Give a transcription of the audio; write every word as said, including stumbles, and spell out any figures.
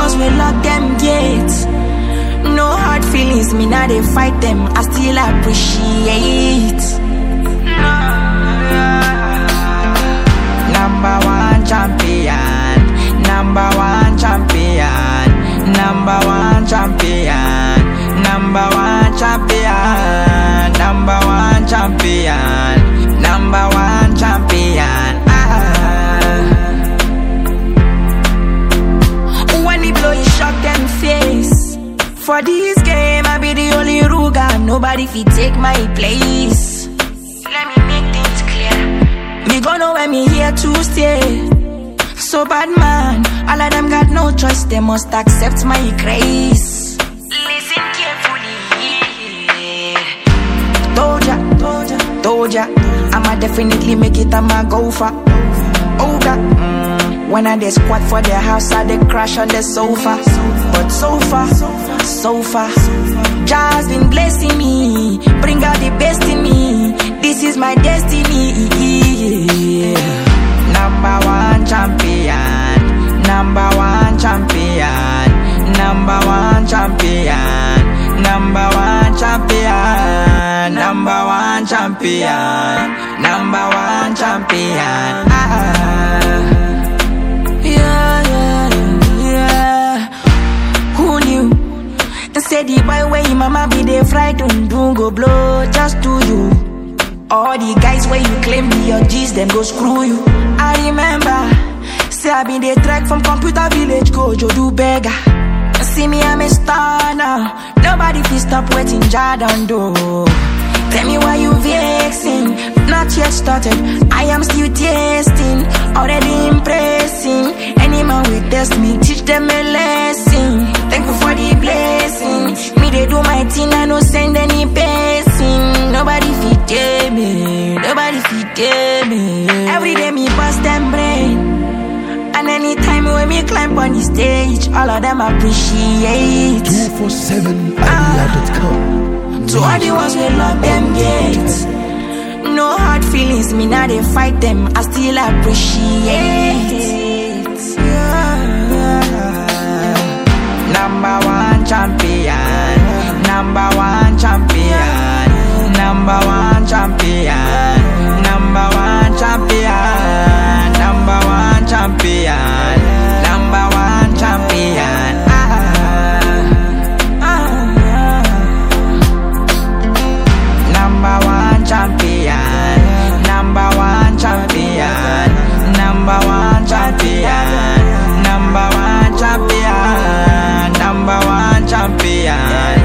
ones we lock them gates. No hard feelings, me now they fight them. I still appreciate. Number one champion, number one champion, number one champion, number one champion, number one champion, number one champion. Ah. When he blow, he shock them face. For this game, I be the only Ruger. Nobody fit take my place. Let me make things clear. Me gonna when me here to stay. So bad man, all of them got no choice. They must accept my grace. Listen carefully. Toja, Toja, Toja, I'ma definitely make it. I'ma go for Oga. Mm. When I dey squat for the house, I dey crash on the sofa. But so far, so far, Jah's been blessing me. Bring out the best in me. This is my destiny. Number one champion, number one champion, number one champion, number one champion, number one champion, number one champion. Ah. Yeah, yeah, yeah. Who knew? Say the boy where your mama be the frightened, don't go blow, just do you. All the guys where you claim be your G's, them go screw you. I remember, say I been the track from Computer Village, go do beggar. See me, I'm a star now. Nobody feel stop waiting, Jordan do. Tell me why you vexing. Not yet started, I am still tasting. Already impressing. Any man will test me, teach them a lesson. Thank you for the blessing. Me they do my thing, I no send any pacing. Nobody fit tell me, nobody fit tell me. Every day me bust them brain. And anytime when me climb on the stage, all of them appreciate. two four seven aria dot com. To all the ones we lock them gates. No hard feelings, me now they fight them. I still appreciate. Yeah. Number one champion, number one champion, number one champion, number one champion, number one champion, number one champion. Number one champion, number one champion, number one champion, number one champion, number one champion.